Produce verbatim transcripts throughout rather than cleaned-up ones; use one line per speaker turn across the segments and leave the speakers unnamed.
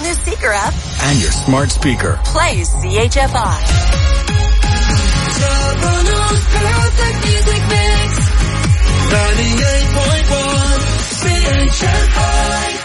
all-new Seeker app
and your smart speaker.
Play C H F I.
Toronto's perfect music mix. ninety-eight point one C H F I.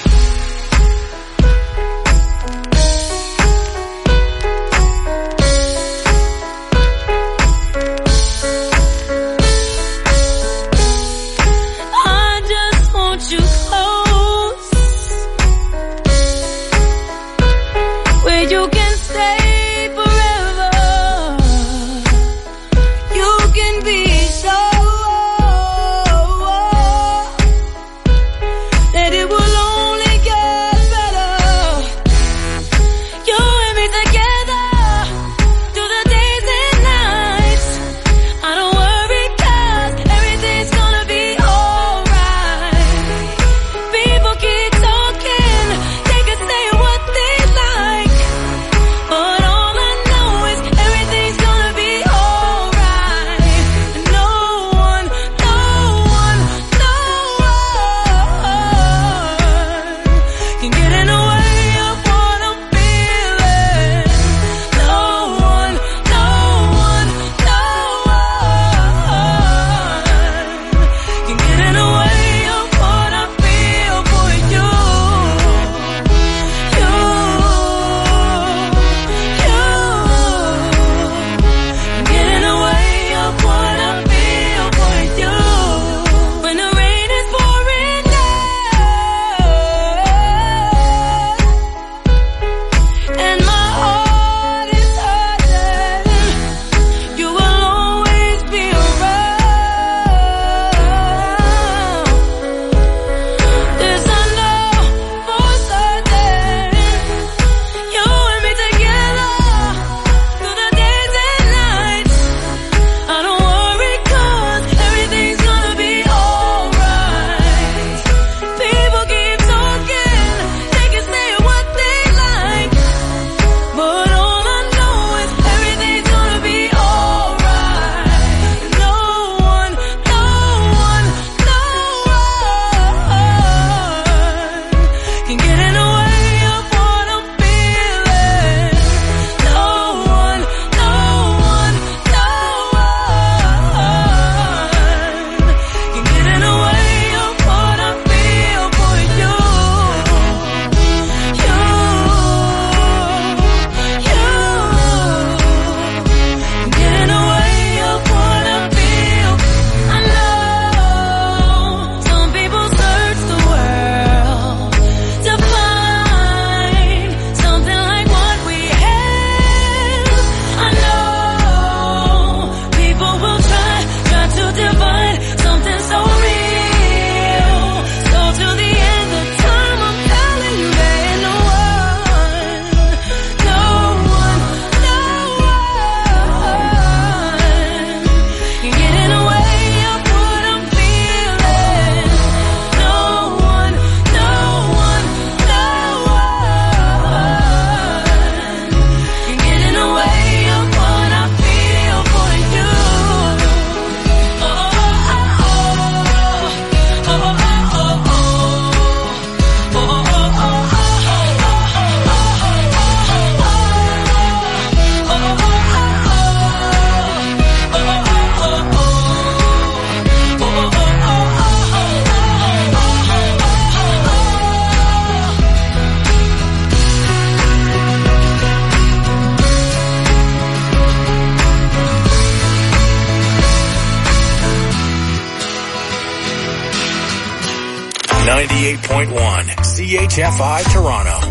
ninety-eight point one C H F I Toronto.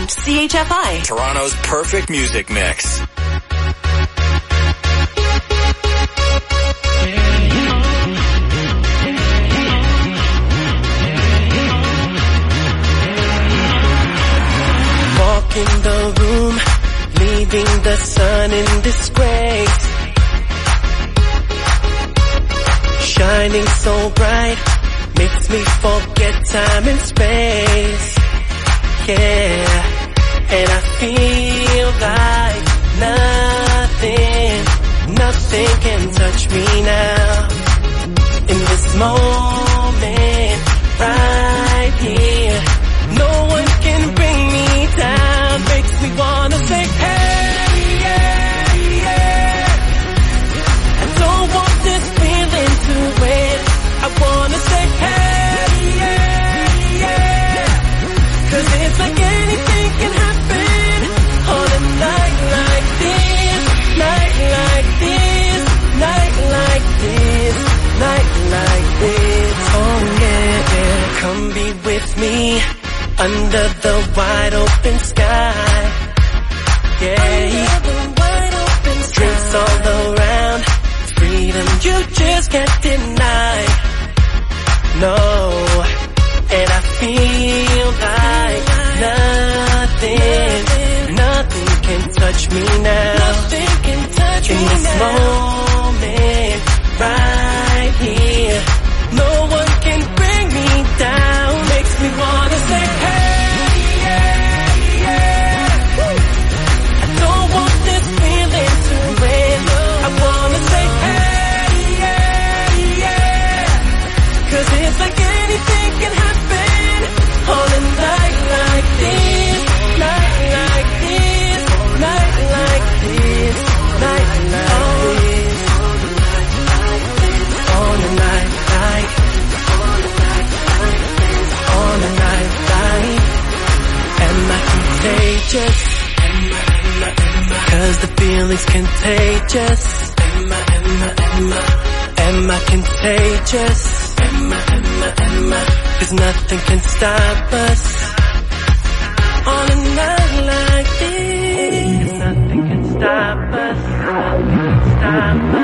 one C H F I.
Toronto's perfect music mix.
Walk in the room, leaving the sun in disgrace. Shining so bright, makes me forget time and space. Yeah, and I feel like nothing, nothing can touch me now. In this moment, right here, no one can bring me down. Makes me wanna say, hey, yeah, yeah. I don't want this feeling to wait. I wanna say, hey, yeah, yeah. Cause it's like anything can happen on a night like this, night like this, night like this, night like this. Oh yeah, yeah. Come be with me under the wide open sky. Yeah, drinks all around, freedom you just can't deny. No, and I feel like nothing, nothing can touch me now. Nothing can touch me now. In this moment, right here, no one can bring me down. Makes me wanna say, hey, yeah, yeah. Woo. I don't want this feeling to end. I wanna say, hey, yeah, yeah. Cause it's like anything can happen on a night like this, night like this, night like this, night like this, on a night like, on a night like. Am I contagious? Cause the feeling's contagious. Am I, am I, am I, am I contagious? Am I, am I, am I? Cause nothing can stop us on a night like this. Cause nothing can stop us, nothing can stop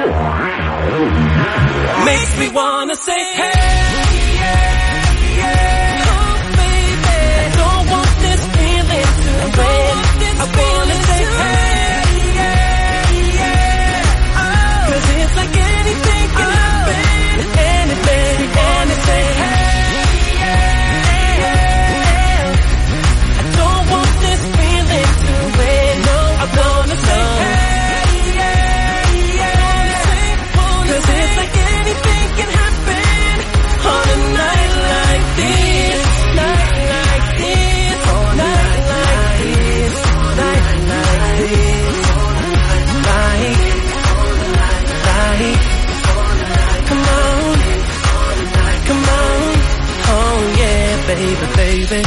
us. Makes me wanna say, hey, yeah, yeah. Oh baby, I don't want this feeling to end. I wanna say, hey, yeah, yeah. Oh, cause it's like anything can happen, anything, anything. Hey, yeah, yeah. I don't want this feeling to end. No, I wanna say, hey, yeah, yeah. Cause it's like anything can happen on a night like this, night like this, night like this, night like this, like, like, come on, come on, oh yeah, baby, baby.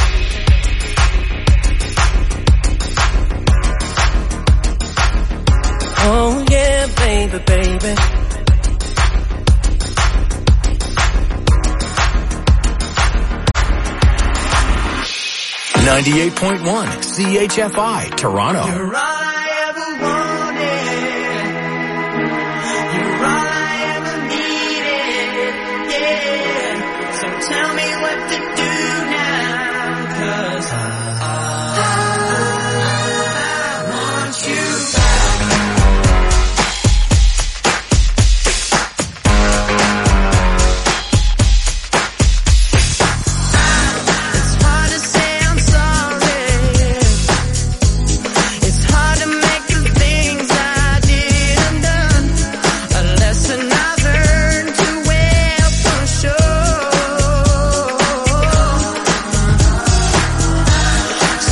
Oh yeah, baby, baby.
ninety-eight point one C H F I, Toronto.
You're all I ever wanted. You're all I ever needed. Yeah. So tell me what to do now. Cause I, I want you back. It's hard to say I'm sorry. It's hard to make the things I did undone. A lesson I've learned too well for sure.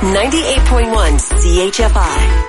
ninety-eight point one C H F I.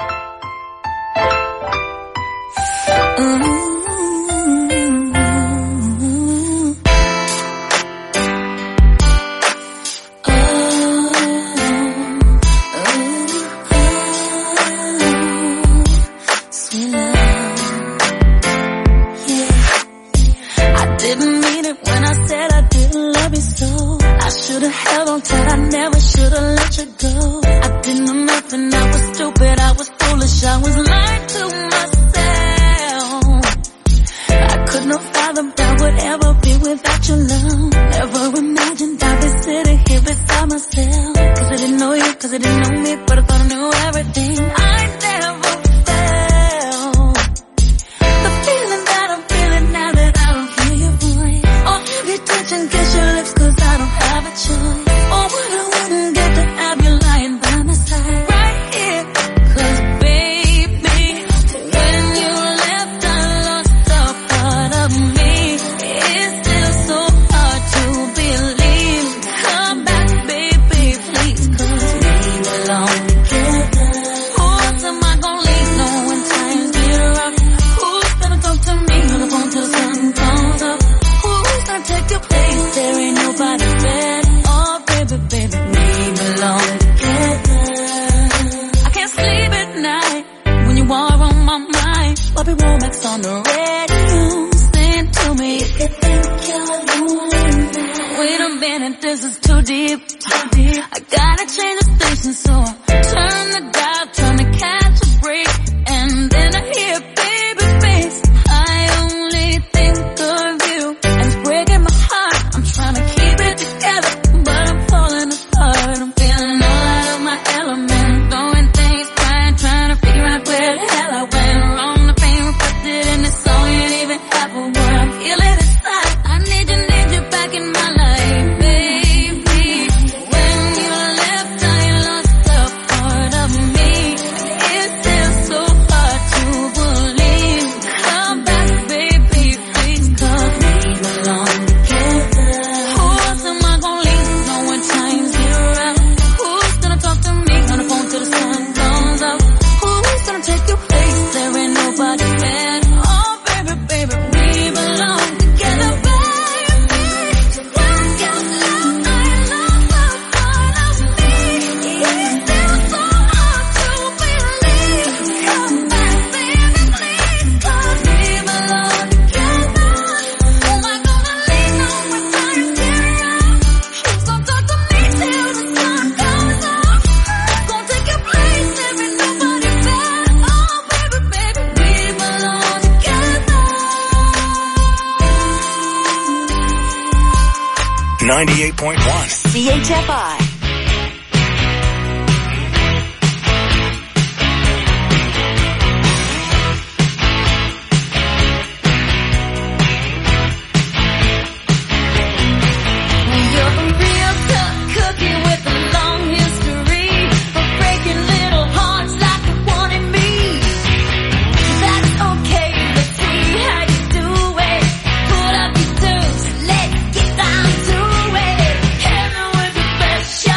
ninety-eight point one
C H F I.
Let's get down to it. Hit me with your best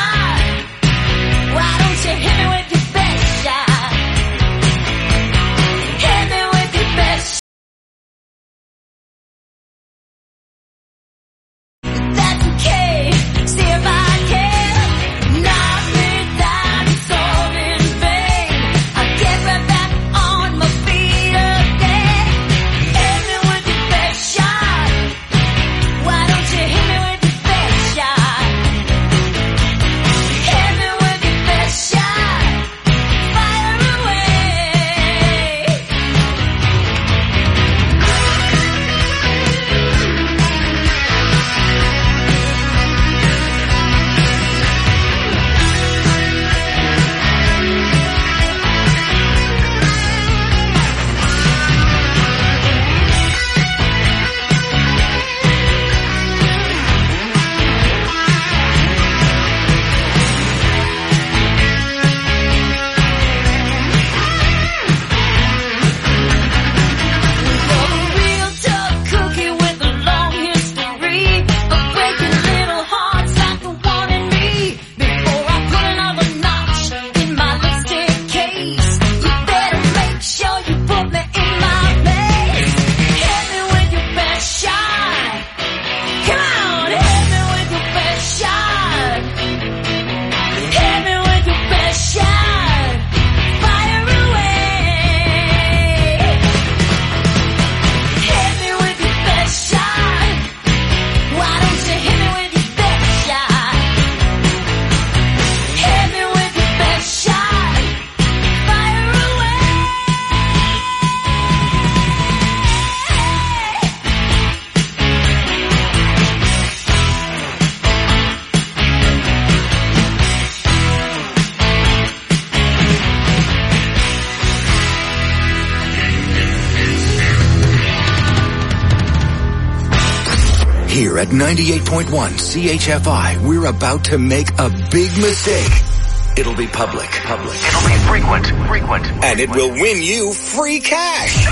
Here at ninety-eight point one C H F I, we're about to make a big mistake. It'll be public. Public.
It'll be frequent. Frequent.
And it will win you free cash.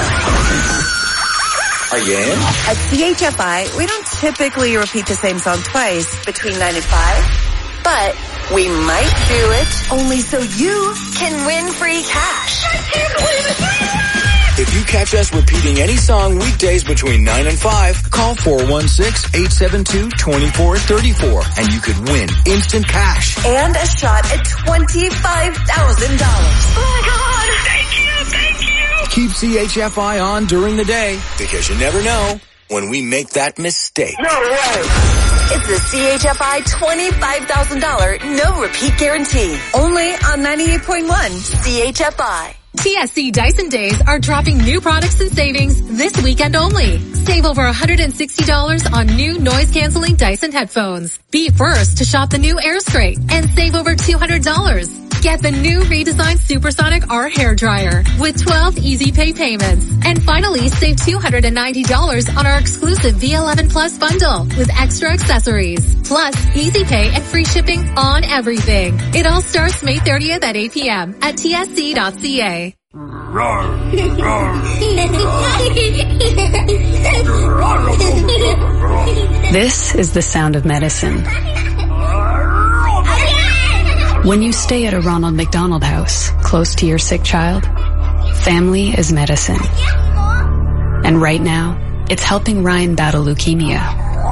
Are you in?
At C H F I, we don't typically repeat the same song twice between nine and five, but we might do it only so you can win free cash. I can't believe it.
If you catch us repeating any song weekdays between nine and five, call four one six, eight seven two, two four three four and you could win instant cash.
And a shot at twenty-five thousand dollars.
Oh my God! Thank you, thank you!
Keep C H F I on during the day because you never know when we make that mistake.
No way!
It's the C H F I twenty-five thousand dollars no repeat guarantee. Only on ninety-eight point one C H F I.
T S C Dyson Days are dropping new products and savings this weekend only. Save over one hundred sixty dollars on new noise-canceling Dyson headphones. Be first to shop the new AirStraight and save over two hundred dollars. Get the new redesigned Supersonic R hairdryer with twelve easy pay payments. And finally, save two hundred ninety dollars on our exclusive V eleven Plus bundle with extra accessories. Plus, easy pay and free shipping on everything. It all starts May thirtieth at eight p.m. at T S C dot C A.
This is the sound of medicine. When you stay at a Ronald McDonald House, close to your sick child, family is medicine. And right now, it's helping Ryan battle leukemia.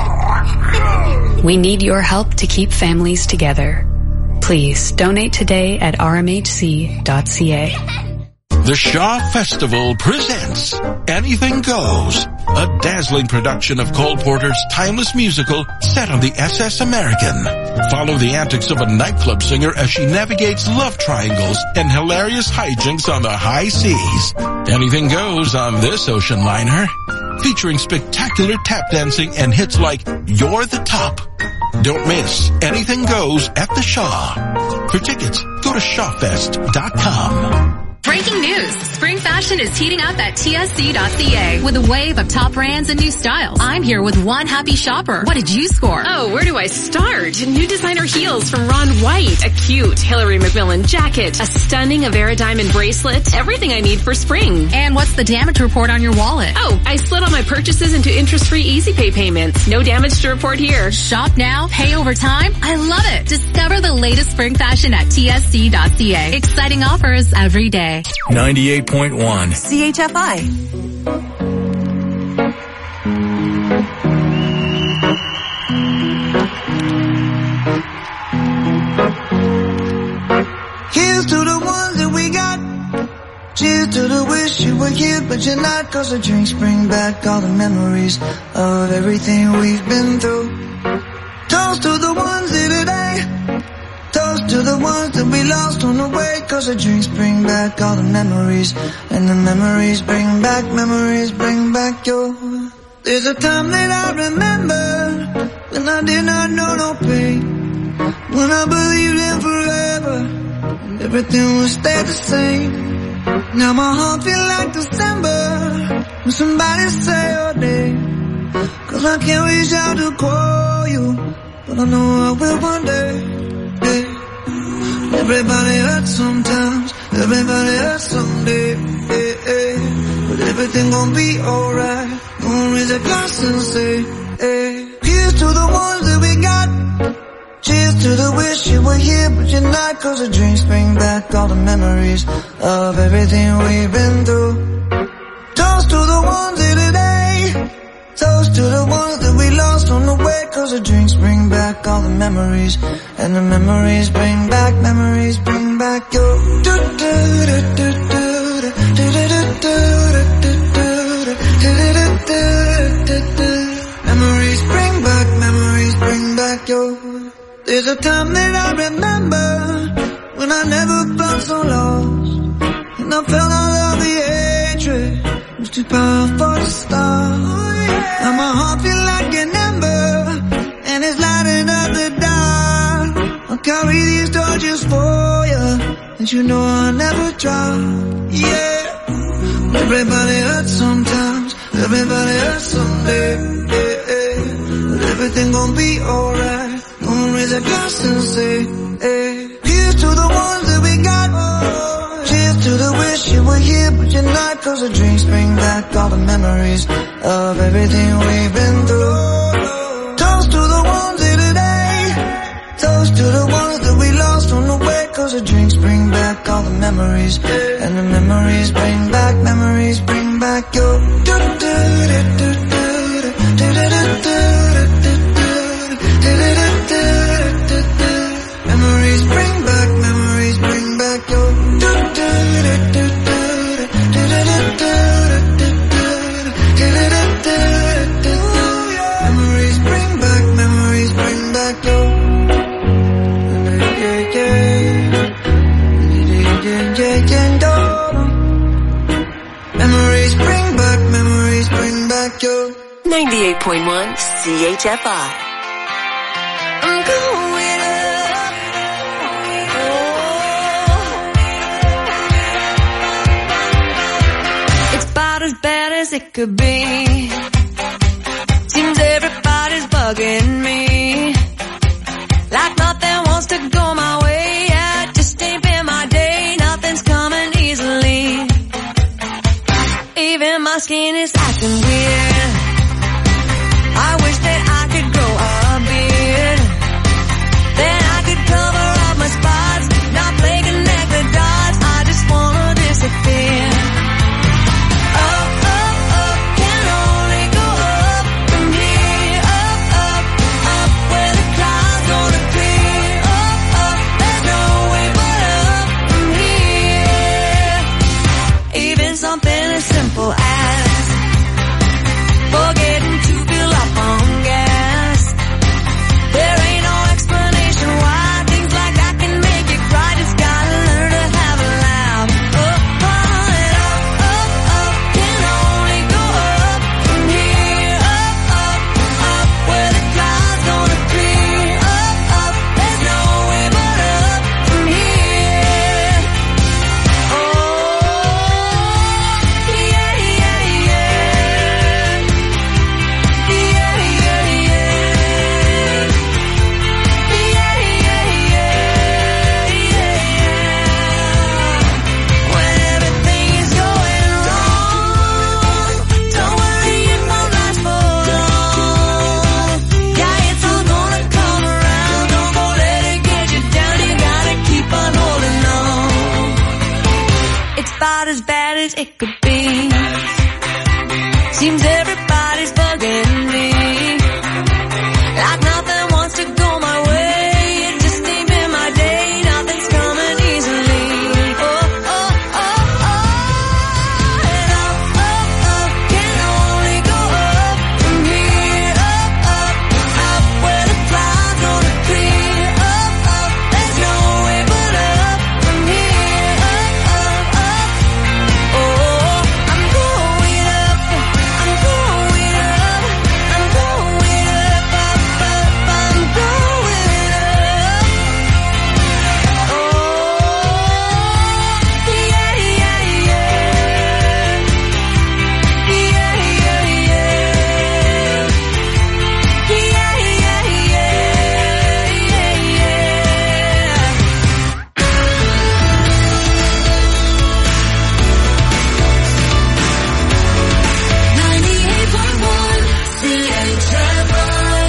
We need your help to keep families together. Please donate today at R M H C dot C A.
The Shaw Festival presents Anything Goes, a dazzling production of Cole Porter's timeless musical set on the S S American. Follow the antics of a nightclub singer as she navigates love triangles and hilarious hijinks on the high seas. Anything goes on this ocean liner, featuring spectacular tap dancing and hits like You're the Top. Don't miss Anything Goes at the Shaw. For tickets, go to shaw fest dot com.
Breaking news. Spring fashion is heating up at T S C dot C A with a wave of top brands and new styles. I'm here with one happy shopper. What did you score?
Oh, where do I start? New designer heels from Ron White, a cute Hillary McMillan jacket, a stunning Avera diamond bracelet, everything I need for spring.
And what's the damage report on your wallet?
Oh, I split all my purchases into interest-free easy pay payments. No damage to report here.
Shop now, pay over time. I love it. Discover the latest spring fashion at T S C dot C A. Exciting offers every day.
ninety-eight point one
C H F I.
Here's to the ones that we got. Cheers to the wish you were here, but you're not. Cause the drinks bring back all the memories of everything we've been through. Toast to the ones here today. Toast to the ones that we lost on the way. Cause the drinks bring back all the memories. And the memories bring back, memories bring back your. There's a time that I remember when I did not know no pain. When I believed in forever and everything would stay the same. Now my heart feel like December when somebody say your name. Cause I can't reach out to call you, but I know I will one day. Hey. Everybody hurts sometimes, everybody hurts someday. Hey, hey. But everything gon' be alright. Gonna raise a glass and say, hey. Here's to the ones that we got. Cheers to the wish you were here, but you're not. Cause the drinks bring back all the memories of everything we've been through. Toast to the ones here today. Toast to the ones that we lost on the way. Cause the drinks bring back all the memories. And the memories bring back, memories bring back your. Memories bring back, memories bring back your. There's a time that I remember when I never felt so lost. And I felt all of the hatred was too powerful to stop. Now my heart feel like an ember and it's lighting up the dark. I'll carry these torches for you and you know I'll never drop. Yeah. Everybody hurts sometimes, everybody hurts someday. Yeah, yeah. everything gon' be alright. Gonna raise a glass and say, hey. Here's to the ones that we got. Cheers to the wish you were here but you're not. Cause the drinks bring back all the memories of everything we've been through. Toast to the ones here today. Toast to the ones that we lost on the way. Cause the drinks bring back all the memories. And the memories bring back, memories bring back your memories bring back, memories bring back your memories bring back, memories bring back your memories bring back, memories bring back your
ninety-eight point one C H F I.
I'm going up. Oh. It's about as bad as it could be. Seems everybody's bugging me. Like nothing wants to go my way. Yeah, just ain't been my day. Nothing's coming easily. Even my skin is acting weird. I wish that I could grow a beard. Then I could cover up my spots. Not play connect the dots. I just wanna disappear. Up, up, up, can only go up from here. Up, up, up, where the clouds gonna clear. Up, up, there's no way but up from here. Even something as simple as forgetting to fill up on gas. There ain't no explanation why things like that can make you cry. Just gotta learn to have a laugh. Up, and up, up, up, can only go up from here. Up, up, up, where the clouds gonna clear. Up, up, there's no way but up from here. Oh, yeah, yeah, yeah. As bad as it could be. Seems everybody's bugging me. Like nothing wants to go my way. It just ain't been my day. Nothing's coming easily. Oh, oh, oh, oh. And up, up, up, can only go up from here. Up, up, up, where the clouds gonna clear. Up, up, there's no way but up from here. Up, up, up. Oh, I'm going up, I'm going up, I'm going up, up, up, I'm going up. Oh, yeah, yeah, yeah. Yeah, yeah, yeah. Yeah, yeah, yeah, ninety-eight point one C H F I.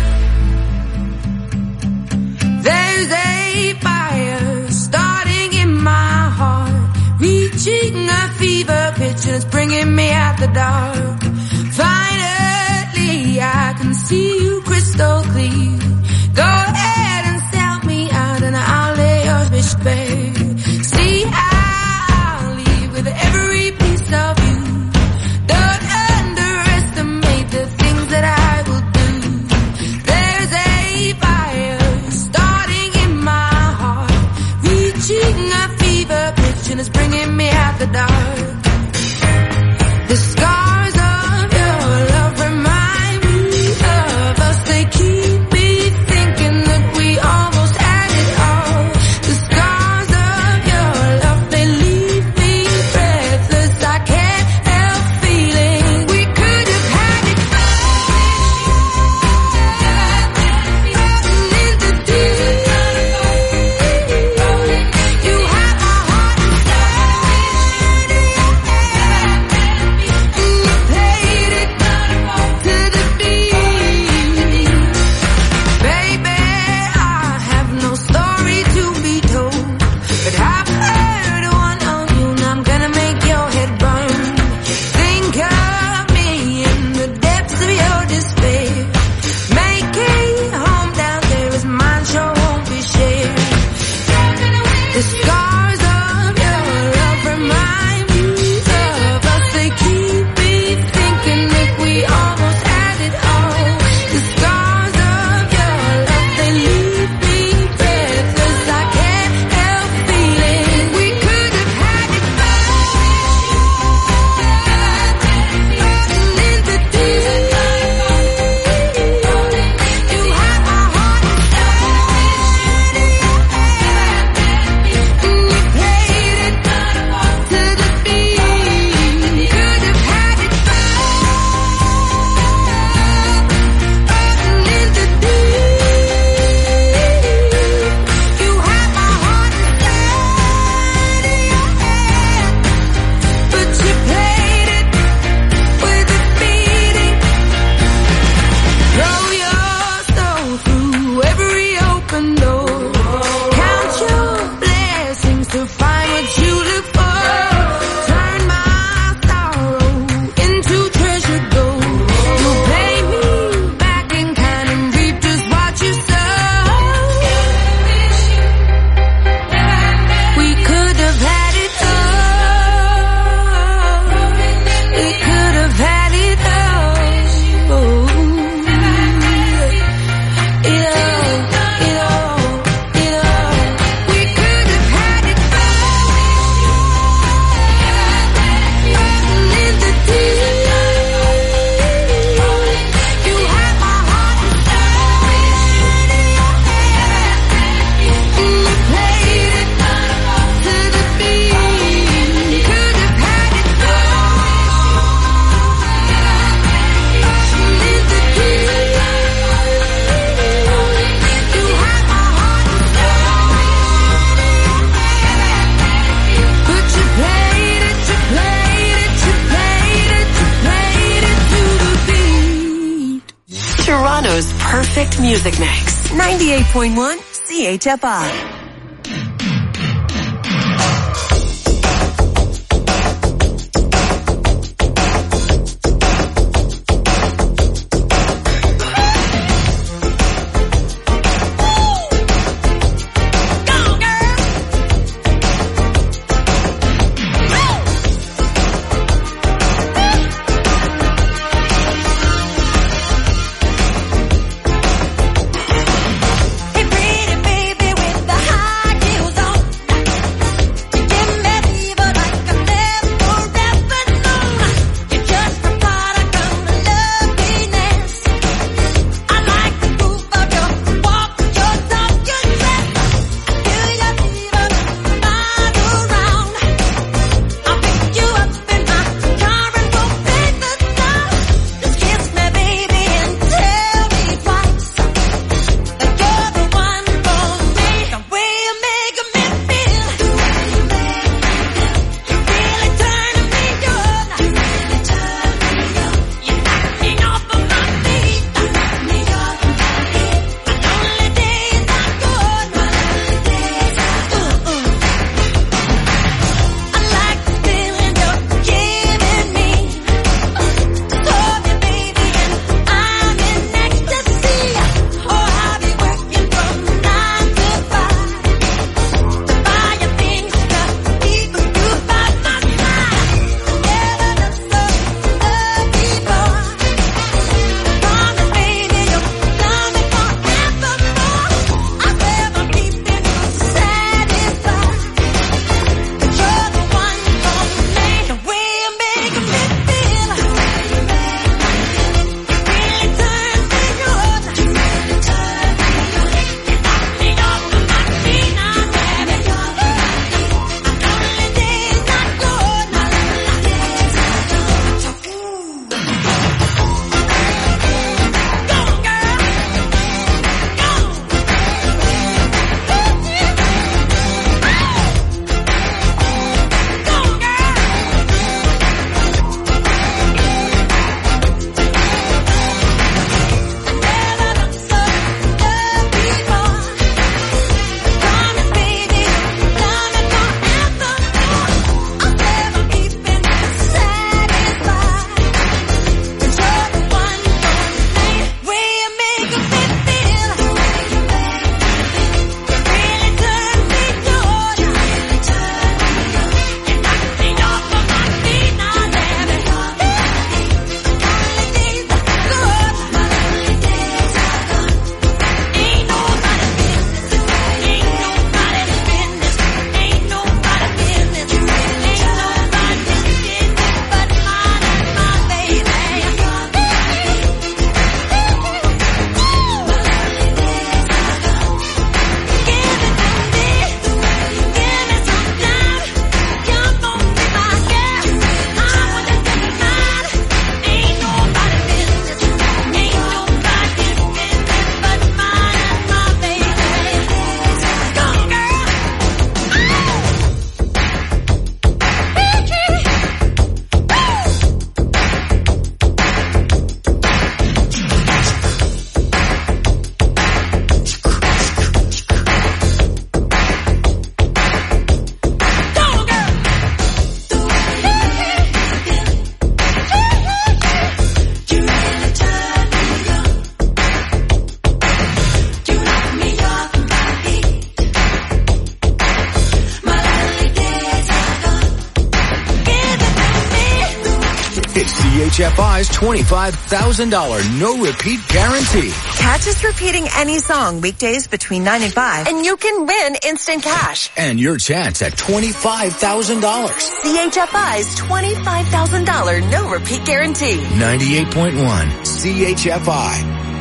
There's a fire starting in my heart, reaching a fever pitch and it's bringing me out the dark. Finally, I can see you crystal clear. Go ahead and sell me out and I'll lay your fish bare. See, I'll leave with every piece of you. Don't underestimate the things that I will do. There's a fire starting in my heart, reaching a fever pitch and it's bringing me out the dark. The scars of your love remind me of us. They keep me thinking that we almost had it all. The scars of your love, they leave me breathless. I can't help feeling we could have had it all.
perfect music mix. ninety-eight point one C H F I.
C H F I's twenty-five thousand dollars no-repeat guarantee.
Catch us repeating any song weekdays between nine and five, and you can win instant cash.
And your chance at twenty-five thousand dollars.
C H F I's twenty-five thousand dollars no-repeat guarantee.
ninety-eight point one C H F I.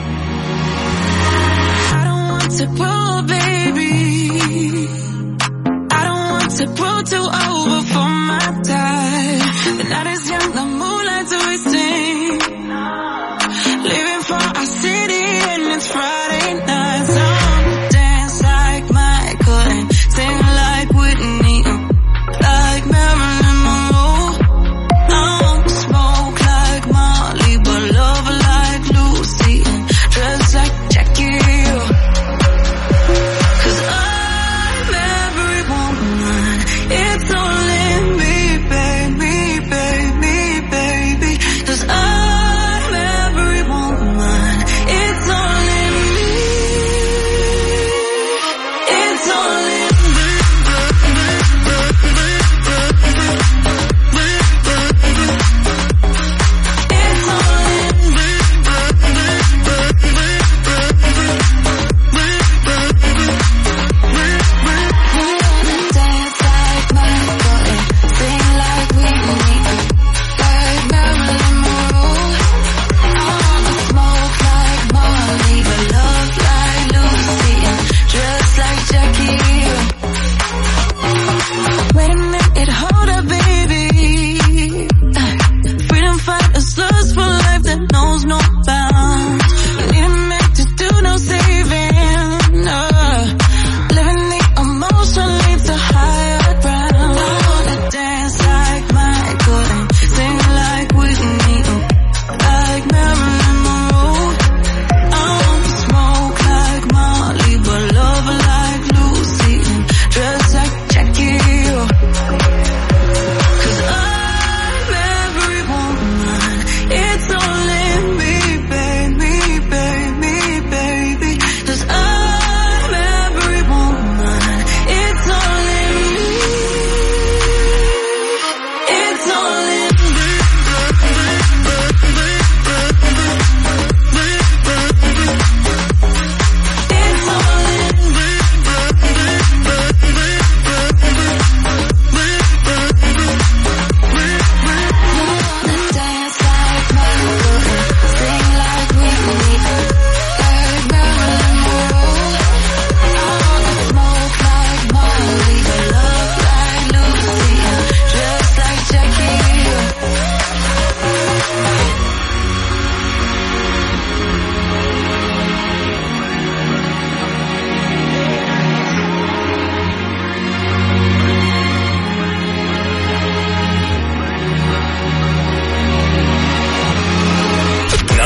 I don't want to grow, baby. I don't want to grow too old before my time. The night is young, the moonlight's wasting. Living for our city and it's Friday night. Some dance like Michael and sing like Whitney, like Marilyn Monroe. I want to smoke like Molly, but love like Lucy and dress like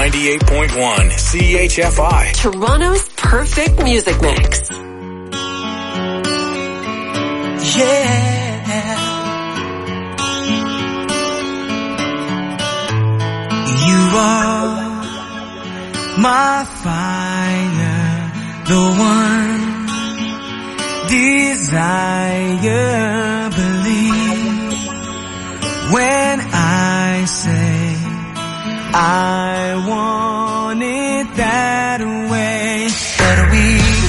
ninety-eight point one C H F I.
Toronto's perfect music mix.
Yeah. You are my fire, the one desire. Believe when I say I want it that way. But we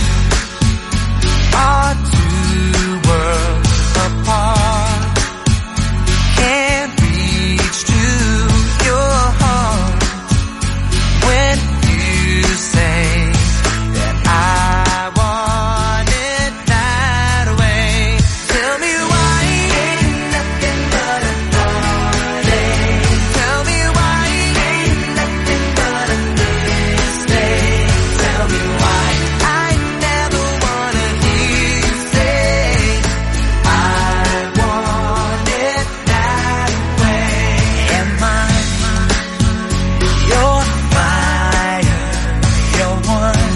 are two worlds apart. Can't reach to your heart when you say that I want it that way. Tell me why ain't nothing but a heartache. Tell me why ain't nothing but a mistake. Tell me why I never wanna hear you say I want it that way. Am I your fire, your one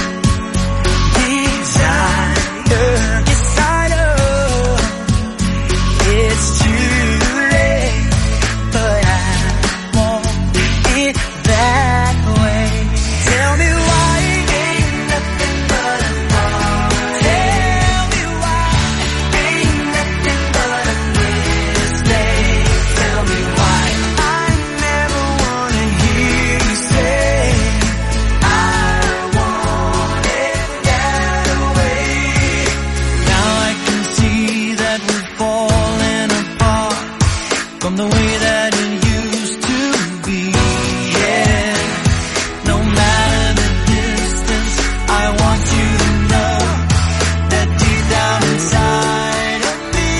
desire? Yes, I know it's too late, but I want it that way. Tell me why ain't nothing but a heartache. Tell me why ain't nothing but a mistake. Tell me why I never wanna hear you say I want it that way. Now I can see that we're falling apart from the way that it used to be. Yeah, no matter the distance, I want you to know that deep down inside of me,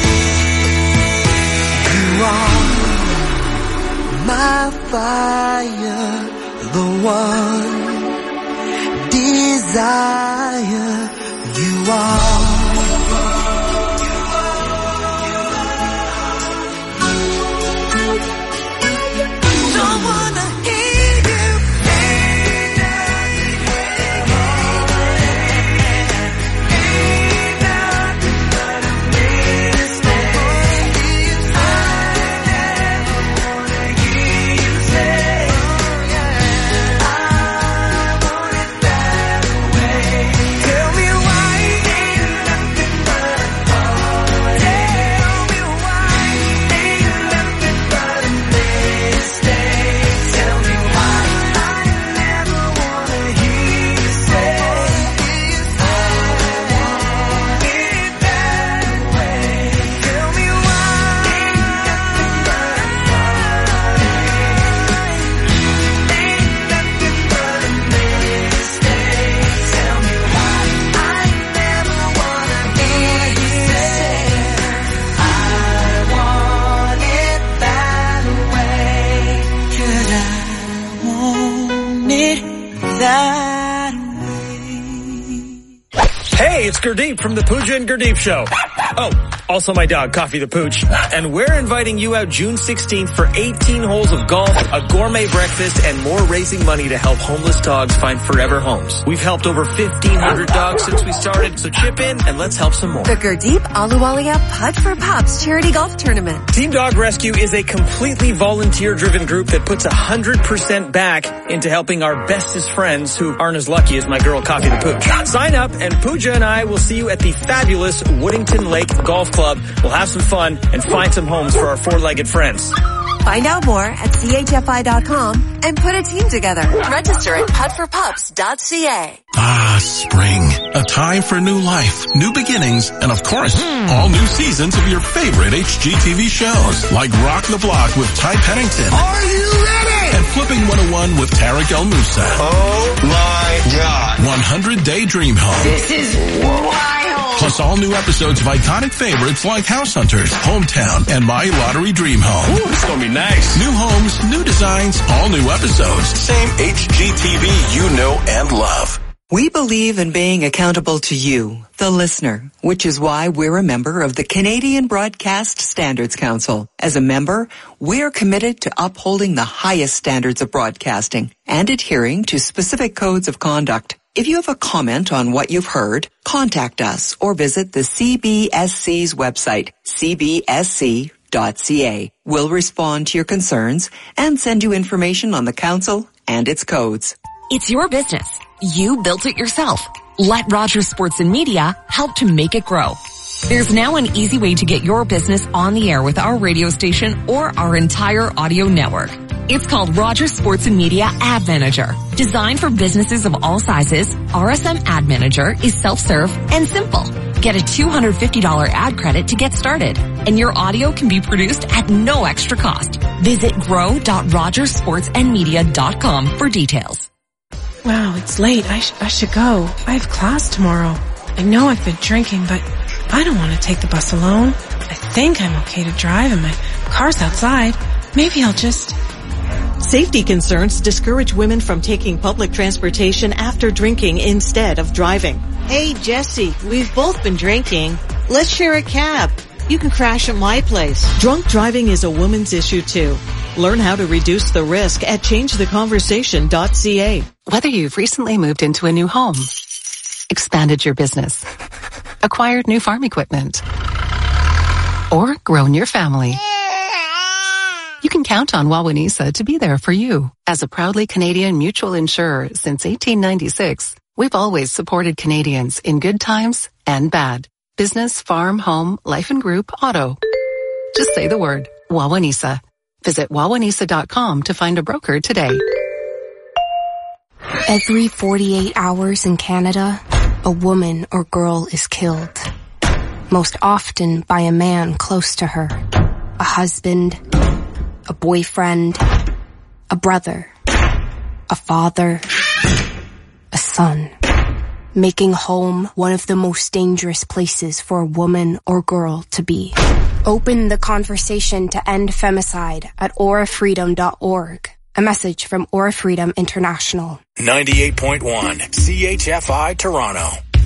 you are my fire, the one desire. You are. Don't wanna hear you say nothing but a heartache. Ain't nothing but a mistake. I never wanna hear you say I want it that way. Tell me why ain't nothing but a heartache. Tell me why ain't nothing but a mistake. Tell me why I never wanna hear you say I want it that way. Tell me why ain't nothing but a heartache. Ain't nothing but a mistake. Tell me why I never wanna hear you say I want it that way. 'Cause I want it that way.
Hey, it's Gurdeep from the Pooja and Gurdeep Show. Oh, also my dog, Coffee the Pooch. And we're inviting you out June sixteenth for eighteen holes of golf, a gourmet breakfast, and more raising money to help homeless dogs find forever homes. We've helped over fifteen hundred dogs since we started, so chip in and let's help some more.
The Gurdeep Ahluwalia Putt for Pups Charity Golf Tournament.
Team Dog Rescue is a completely volunteer-driven group that puts one hundred percent back into helping our bestest friends who aren't as lucky as my girl Coffee the Pooch. Sign up and Pooja and I will see you at the fabulous Woodington Lake Golf Club. We'll have some fun and find some homes for our four-legged friends.
Find out more at C H F I dot com and put a team together. Register at putt for pups dot C A.
Ah, spring. A time for new life, new beginnings, and of course, all new seasons of your favorite H G T V shows, like Rock the Block with Ty Pennington.
Are you ready?
And Flipping one oh one with Tarek El Moussa.
Oh my God.
one hundred Day Dream Home.
This is wild.
Plus all new episodes of iconic favorites like House Hunters, Hometown, and My Lottery Dream Home.
Ooh, this is gonna be nice.
New homes, new designs, all new episodes. Same H G T V you know and love.
We believe in being accountable to you, the listener, which is why we're a member of the Canadian Broadcast Standards Council. As a member, we're committed to upholding the highest standards of broadcasting and adhering to specific codes of conduct. If you have a comment on what you've heard, contact us or visit the C B S C's website, c b s c dot c a. We'll respond to your concerns and send you information on the council and its codes.
It's your business. You built it yourself. Let Rogers Sports and Media help to make it grow. There's now an easy way to get your business on the air with our radio station or our entire audio network. It's called Rogers Sports and Media Ad Manager. Designed for businesses of all sizes, R S M Ad Manager is self-serve and simple. Get a two hundred fifty dollars ad credit to get started, and your audio can be produced at no extra cost. Visit grow dot rogers sports and media dot com for details.
Wow, it's late. I, sh- I should go. I have class tomorrow. I know I've been drinking, but I don't want to take the bus alone. I think I'm okay to drive and my car's outside. Maybe I'll just...
Safety concerns discourage women from taking public transportation after drinking instead of driving. Hey, Jesse, we've both been drinking. Let's share a cab. You can crash at my place. Drunk driving is a woman's issue too. Learn how to reduce the risk at change the conversation dot c a.
Whether you've recently moved into a new home, expanded your business, acquired new farm equipment, or grown your family, you can count on Wawanesa to be there for you. As a proudly Canadian mutual insurer since eighteen ninety-six, we've always supported Canadians in good times and bad. Business, farm, home, life and group, auto. Just say the word, Wawanesa. Visit wawanesa dot com to find a broker today.
Every forty-eight hours in Canada, a woman or girl is killed. Most often by a man close to her. A husband, a boyfriend, a brother, a father, a son. Making home one of the most dangerous places for a woman or girl to be. Open the conversation to end femicide at aura freedom dot org. A message from Aura Freedom International.
ninety-eight point one C H F I Toronto.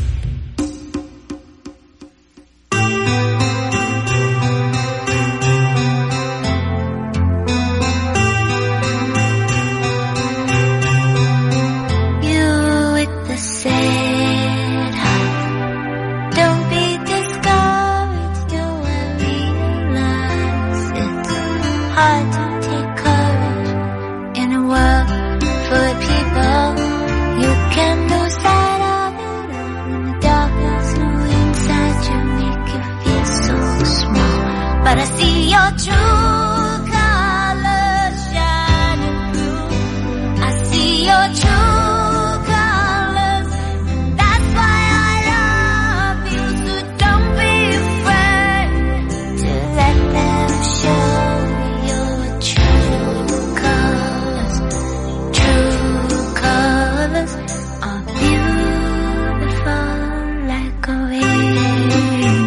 But I see your true colors shining through. I see your true colors. That's why I love you. So don't be afraid to let them show your true colors. True colors are beautiful like a rainbow.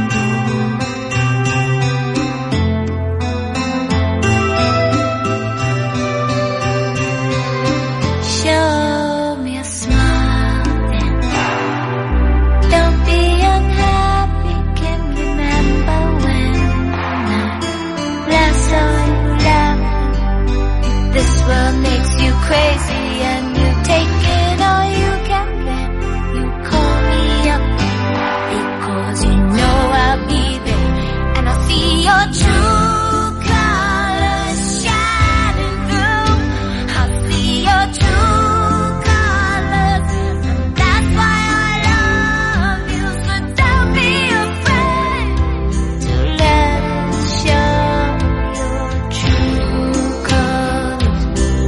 Crazy and you take it all you can get. You call me up because you know I'll be there. And I see your true colors shining through. I see your true colors. And that's why I love you. So don't be afraid to let us show your true colors.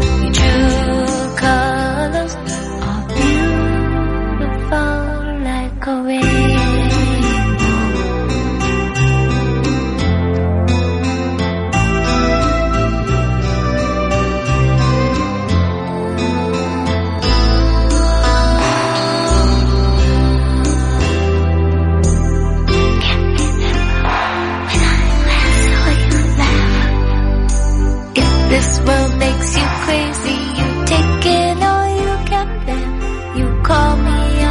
Colors are beautiful like a rainbow. When I last saw you laugh, if this world makes you crazy, you take it all you can bear. You call me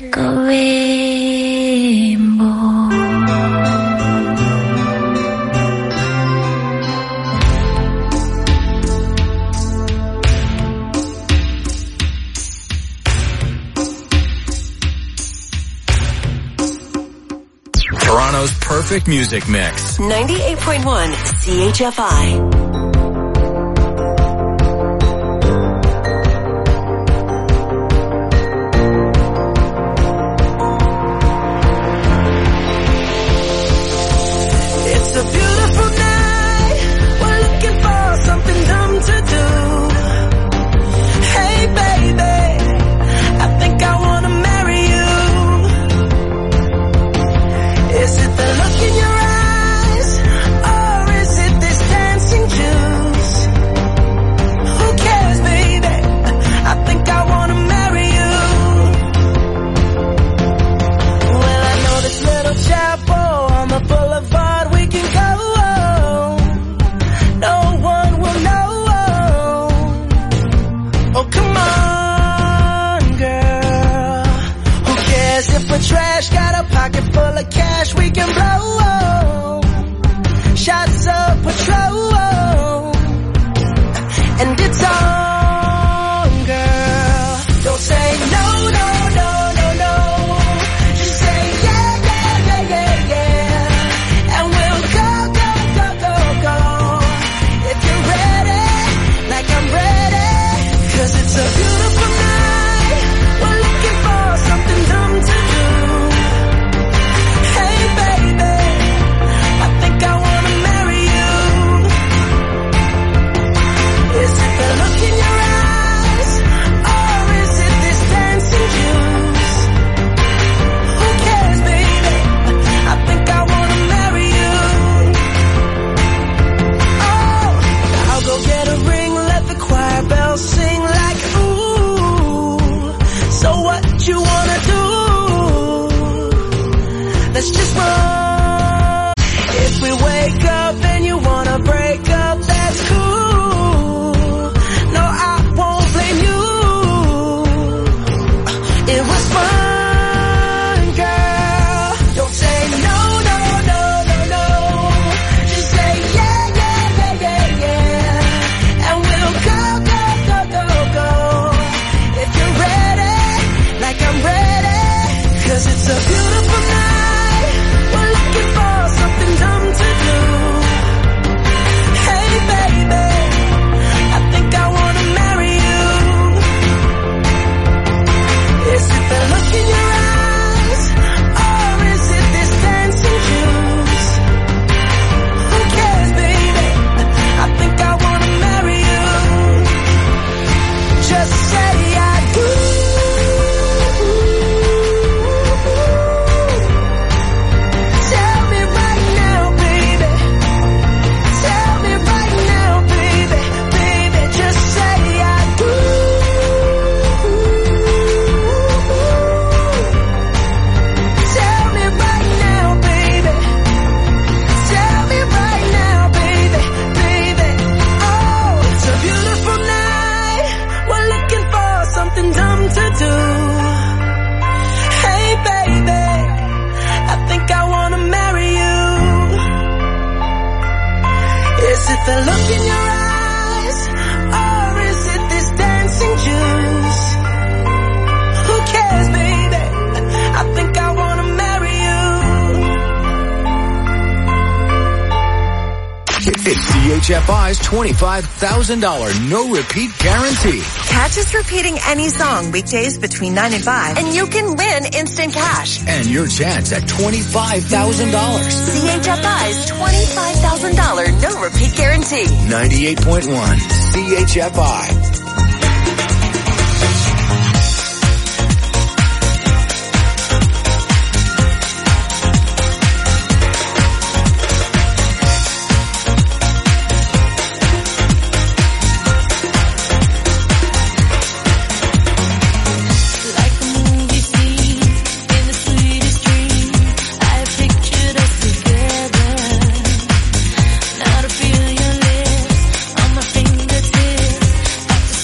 like a rainbow.
Toronto's perfect music mix.
ninety-eight point one C H F I.
C H F I's twenty-five thousand dollars no-repeat guarantee.
Catch us repeating any song weekdays between nine and five, and you can win instant cash.
And your chance at twenty-five thousand dollars.
C H F I's twenty-five thousand dollars no-repeat guarantee.
ninety-eight point one C H F I.
Now to feel your lips on my fingertips.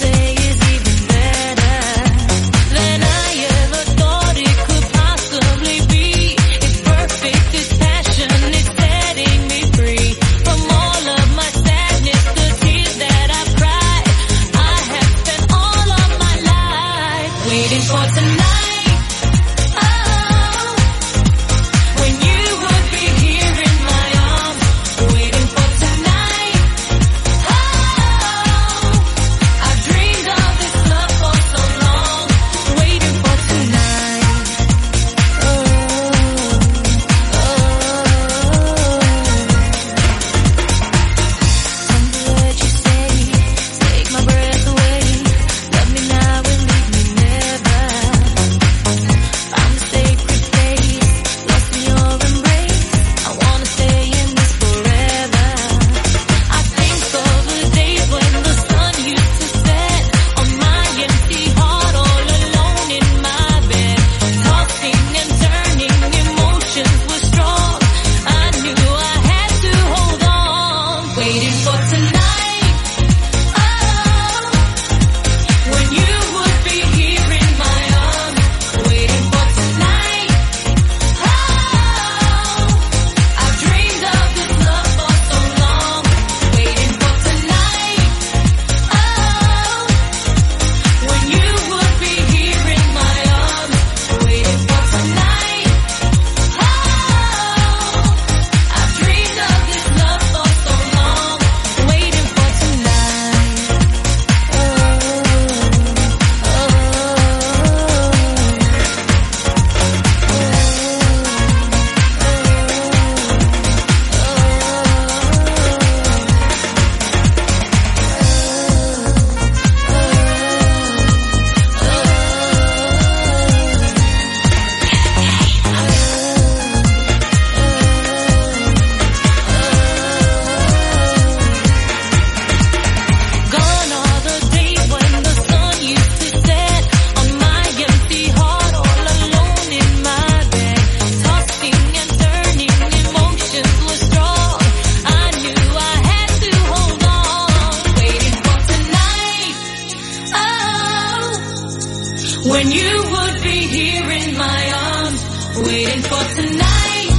waiting for tonight.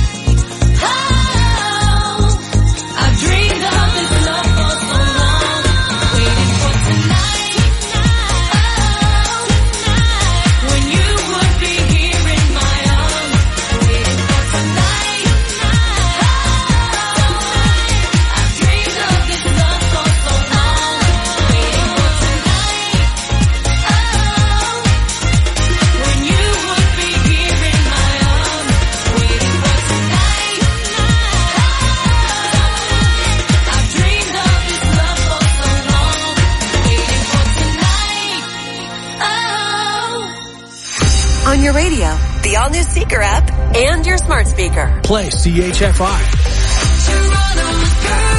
Oh, I've dreamed of this love for so long, waiting for tonight. Oh, when you would be here in my arms, waiting for tonight. Oh, I've dreamed of this love for so long, waiting for tonight. Oh, when you would be here in my arms, waiting for tonight. I've dreamed of this love for so long, waiting for tonight. Oh.
On your radio, the all-new Seeker app, and your smart speaker.
Play C H F I.
Toronto was perfect.